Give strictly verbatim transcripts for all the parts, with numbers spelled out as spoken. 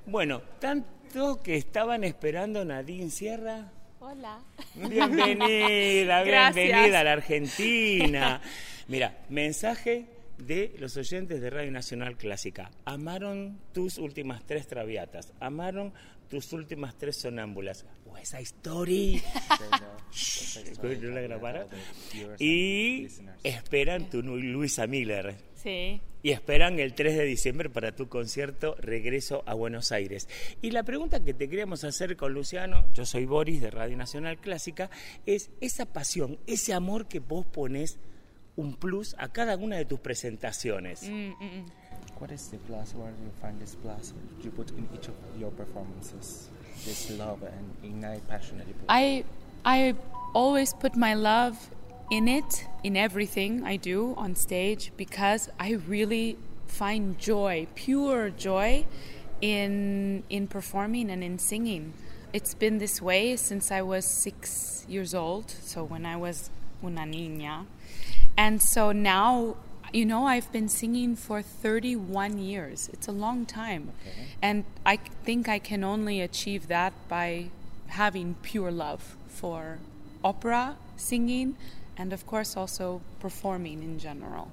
Bueno, tanto que estaban esperando Nadine Sierra. Hola. Bienvenida, bienvenida a la Argentina. Mira, mensaje de los oyentes de Radio Nacional Clásica. Amaron tus últimas tres Traviatas, amaron tus últimas tres sonámbulas. West Side Story. ¿No la grabaron? Y esperan tu Luisa Miller. Sí. Y esperan el tres de diciembre para tu concierto Regreso a Buenos Aires. Y la pregunta que te queríamos hacer con Luciano, yo soy Boris de Radio Nacional Clásica, es esa pasión, ese amor que vos ponés un plus a cada una de tus presentaciones. Mm, mm, mm. What is the plus? Where do you find this plus you put in each of your performances? This love and ignite passionately. I I always put my love in it, in everything I do on stage, because I really find joy, pure joy, in in performing and in singing. It's been this way since I was six years old, so when I was una niña. And so now, you know, I've been singing for thirty-one years. It's a long time. Okay. And I think I can only achieve that by having pure love for opera, singing, and of course also performing in general.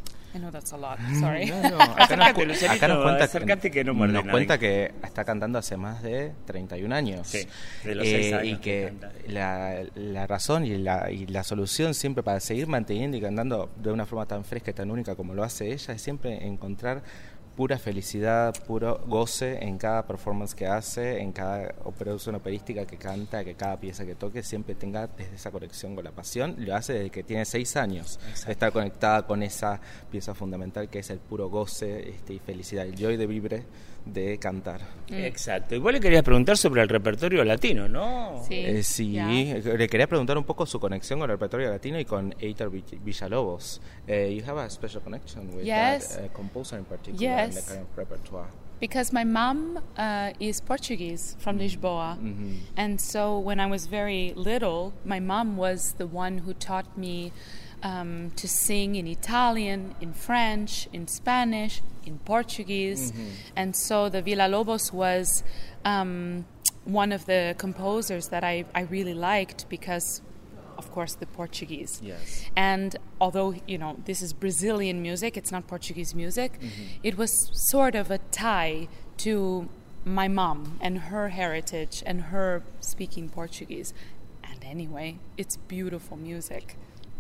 I know that's a lot, sorry. No, no, acá, nos, acércate, Lucianito, acá nos cuenta, acércate que no nos muerde cuenta que está cantando hace más de treinta y un años. Sí, de los eh, seis años y que, que la, la razón y la, y la solución siempre para seguir manteniendo y cantando de una forma tan fresca y tan única como lo hace ella es siempre encontrar pura felicidad, puro goce en cada performance que hace, en cada producción operística que canta, que cada pieza que toque siempre tenga desde esa conexión con la pasión. Lo hace desde que tiene seis años. Exacto. Está conectada con esa pieza fundamental que es el puro goce este, y felicidad, el joy de vivre de cantar. Exacto. Igual le querías preguntar sobre el repertorio latino, ¿no? Sí, eh, sí. Yeah. Le quería preguntar un poco su conexión con el repertorio latino y con Heitor Villalobos. Uh, you have a special connection with Yes. that uh, composer in particular Yes. in the kind of repertoire. Because my mom uh, is Portuguese from Lisboa. Mm-hmm. And so when I was very little, my mom was the one who taught me um, to sing in Italian, in French, in Spanish, in Portuguese. Mm-hmm. And so the Villalobos was um, one of the composers that I, I really liked because, of course, the Portuguese. Yes. And although, you know, this is Brazilian music, it's not Portuguese music, Mm-hmm. it was sort of a tie to my mom and her heritage and her speaking Portuguese. And anyway, it's beautiful music.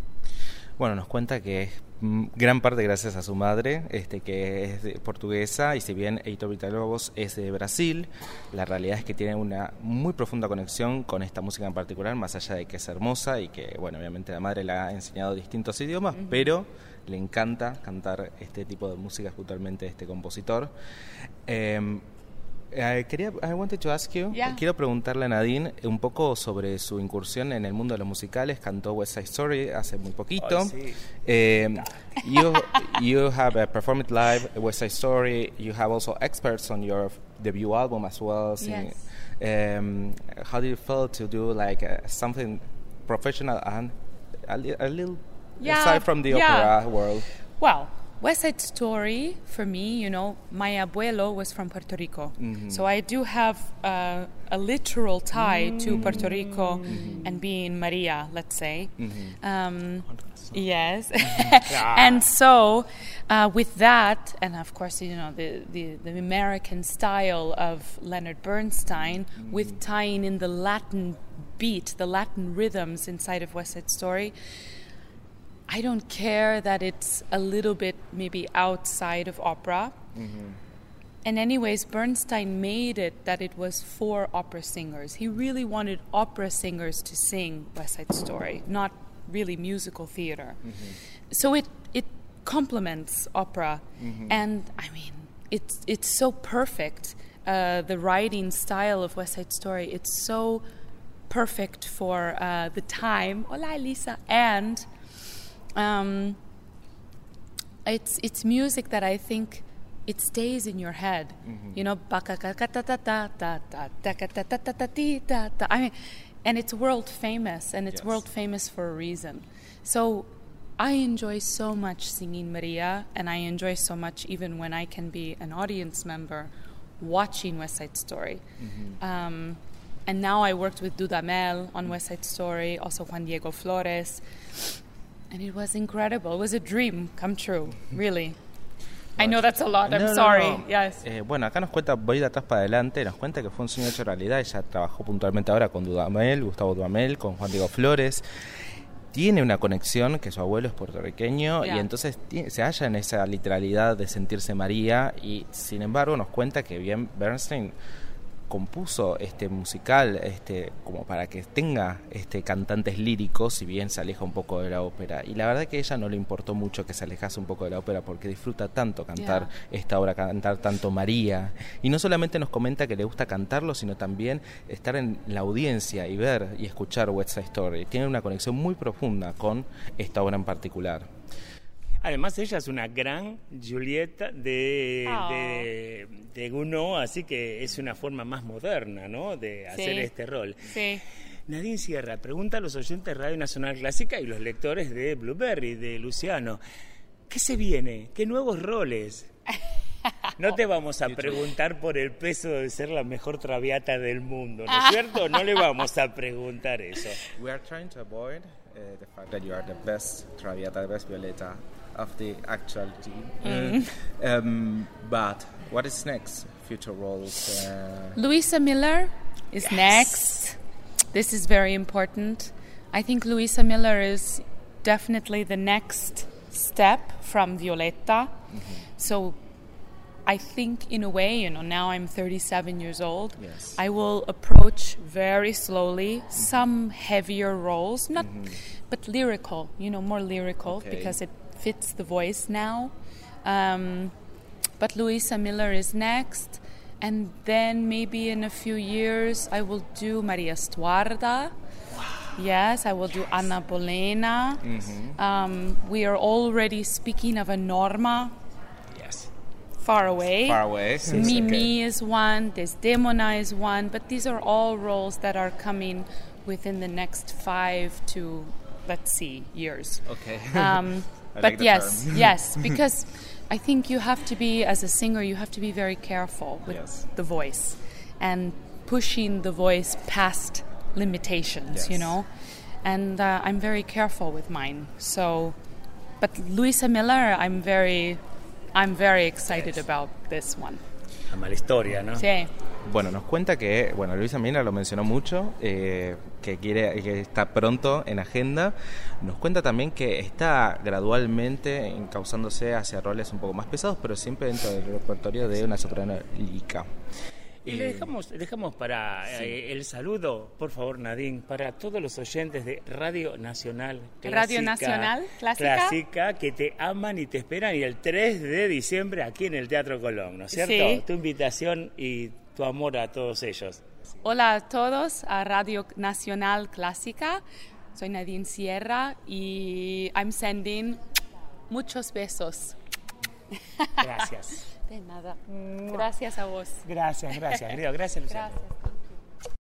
Bueno, nos cuenta que es mm, gran parte gracias a su madre, este, que es de- portuguesa, y si bien Heitor Villalobos es de Brasil, la realidad es que tiene una muy profunda conexión con esta música en particular, más allá de que es hermosa y que, bueno, obviamente la madre le ha enseñado distintos idiomas, uh-huh. pero le encanta cantar este tipo de música, puntualmente de este compositor. Eh, Eh, quería, I wanted to ask you, Yeah. quiero preguntarle a Nadine un poco sobre su incursión en el mundo de los musicales. Cantó West Side Story hace muy poquito. Ay, sí. Eh, you, you have uh, performed live West Side Story. You have also experts on your debut album as well. Singing. Yes. Um, how do you feel to do like uh, something professional and a, li- a little Yeah, aside from the yeah. opera world? Well, West Side Story, for me, you know, my abuelo was from Puerto Rico. Mm-hmm. So I do have uh, a literal tie mm-hmm. to Puerto Rico mm-hmm. and being Maria, let's say. Mm-hmm. Um, yes. And so uh, with that, and of course, you know, the, the, the American style of Leonard Bernstein mm-hmm. with tying in the Latin beat, the Latin rhythms inside of West Side Story, I don't care that it's a little bit maybe outside of opera. Mm-hmm. And anyways, Bernstein made it that it was for opera singers. He really wanted opera singers to sing West Side Story, not really musical theater. Mm-hmm. So it it complements opera. Mm-hmm. And I mean, it's it's so perfect. Uh, the writing style of West Side Story, it's so perfect for uh, the time. Hola, Elisa. And Um, it's it's music that I think it stays in your head. Mm-hmm. You know, I mean, and it's world famous, and it's yes. world famous for a reason. So I enjoy so much singing Maria, and I enjoy so much even when I can be an audience member watching West Side Story. Mm-hmm. Um, and now I worked with Dudamel on West Side Story, also Juan Diego Flores. And it was incredible. It was a dream come true, really. I know that's a lot, I'm no, sorry. No, no. Yes. Eh, bueno, acá nos cuenta, voy de atrás para adelante, nos cuenta que fue un sueño hecho realidad. Ella trabajó puntualmente ahora con Dudamel, Gustavo Dudamel, con Juan Diego Flores. Tiene una conexión, que su abuelo es puertorriqueño, yeah. y entonces t- se halla en esa literalidad de sentirse María, y sin embargo nos cuenta que bien Bernstein compuso este musical este como para que tenga este cantantes líricos, si bien se aleja un poco de la ópera, y la verdad que a ella no le importó mucho que se alejase un poco de la ópera porque disfruta tanto cantar yeah. esta obra, cantar tanto María, y no solamente nos comenta que le gusta cantarlo, sino también estar en la audiencia y ver y escuchar West Side Story. Tiene una conexión muy profunda con esta obra en particular. Además, ella es una gran Julieta de, oh. de, de Gounod, así que es una forma más moderna, ¿no?, de hacer sí. este rol. Sí. Nadine Sierra pregunta a los oyentes de Radio Nacional Clásica y los lectores de Blueberry, de Luciano, ¿qué se viene? ¿Qué nuevos roles? No te vamos a preguntar por el peso de ser la mejor traviata del mundo, ¿no es cierto? No le vamos a preguntar eso. We are trying to avoid uh, the fact that you are the best traviata, the best Violeta of the actual team. Mm. Um, but what is next? Future roles? Uh... Luisa Miller is yes. next. This is very important. I think Luisa Miller is definitely the next step from Violetta. Mm-hmm. So I think in a way, you know, now I'm thirty-seven years old. Yes. I will approach very slowly mm-hmm. some heavier roles, not, mm-hmm. but lyrical, you know, more lyrical okay. because it fits the voice now. Um, but Luisa Miller is next. And then maybe in a few years I will do Maria Stuarda. Wow. Yes, I will do yes. Anna Bolena. Mm-hmm. Um, we are already speaking of a Norma. Yes. Far away. Far away. Mimi okay. is one. Desdemona is one. But these are all roles that are coming within the next five to, let's see, years. Okay. Um, I but like the yes, term. yes, because I think you have to be, as a singer, you have to be very careful with yes. the voice and pushing the voice past limitations, yes. you know. And uh, I'm very careful with mine. So, but Luisa Miller, I'm very, I'm very excited yes. about this one. Ama la historia, ¿no? Sí. Bueno, nos cuenta que, bueno, Luisa Miller lo mencionó mucho, eh, que quiere, que está pronto en agenda. Nos cuenta también que está gradualmente encauzándose hacia roles un poco más pesados, pero siempre dentro del repertorio de una soprano lírica. Y le dejamos, dejamos para sí. eh, el saludo, por favor, Nadine, para todos los oyentes de Radio Nacional Clásica. Radio Nacional Clásica. Clásica, que te aman y te esperan, y el tres de diciembre aquí en el Teatro Colón, ¿no es cierto? Sí. Tu invitación y tu amor a todos ellos. Hola a todos, a Radio Nacional Clásica. Soy Nadine Sierra y I'm sending muchos besos. Gracias. De nada. Gracias a vos. Gracias, gracias. Gracias, Luciano. Gracias.